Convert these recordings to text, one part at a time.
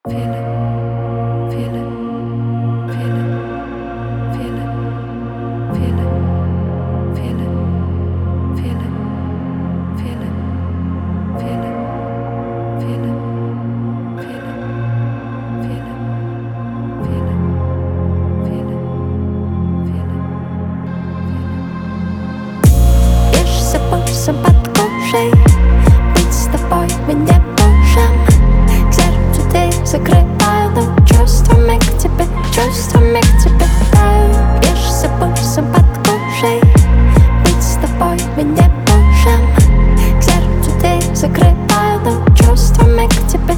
Под кожей быть с тобой мы не можем. К сердцу дверь закрываю, но чувствами к тебе таю. Ешь за пульсом под кожей быть с тобой мы не можем. К сердцу дверь закрываю, но чувствами к тебе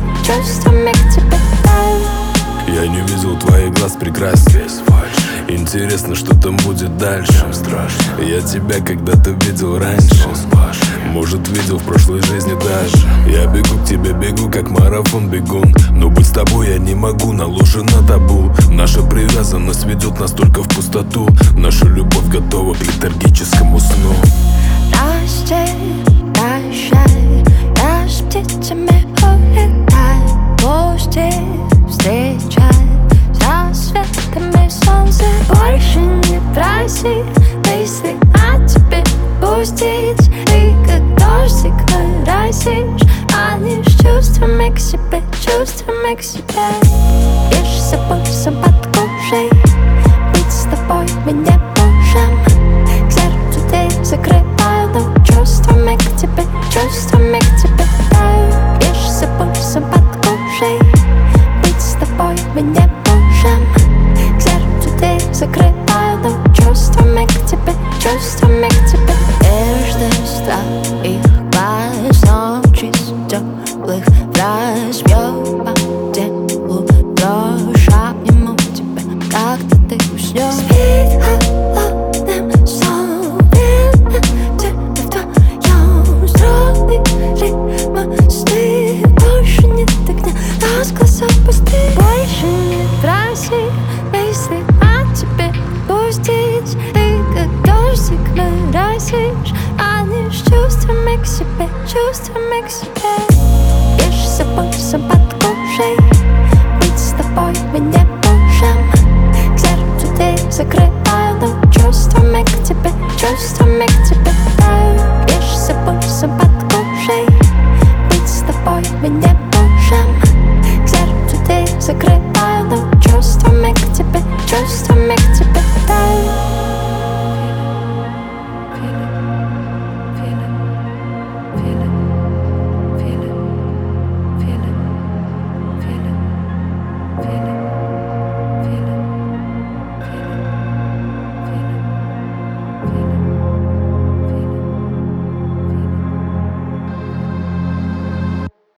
таю. Я не видел твоих глаз прекрасно. Интересно, что там будет дальше. Страшно. Я тебя когда-то видел раньше. Может, видел в прошлой жизни даже. Я бегу к тебе, бегу как марафон бегун. Но быть с тобой я не могу, наложено табу. Наша привязанность ведет нас только в пустоту. Наша любовь готова к летаргическому сну. Прощай, я с птицами улетаю. Пусти, встречай с рассветами солнца. Больше не проси мысли о тебе пустить. И как дождик моросишь, манишь чувствами к себе. Ешь за пульсом под кожей быть с тобой мы не можем. К сердцу дверь закрываю, но чувствами к тебе таю. Ешь за пульсом под кожей быть с тобой мы не можем. К сердцу дверь закрываю, но чувствами к тебе Нежность твоих глаз, ночи теплых разбьет по телу дрожь. Обниму тебя, когда ты уснешь. Спит холодным сном, тебе вдвоем строили мосты. Больше нет огня, нас глаза пусты. Больше не проси мысли о тебе пустить. Ты как дождик моросишь, манишь чувствами к себе. Ешь за пульсом под кожей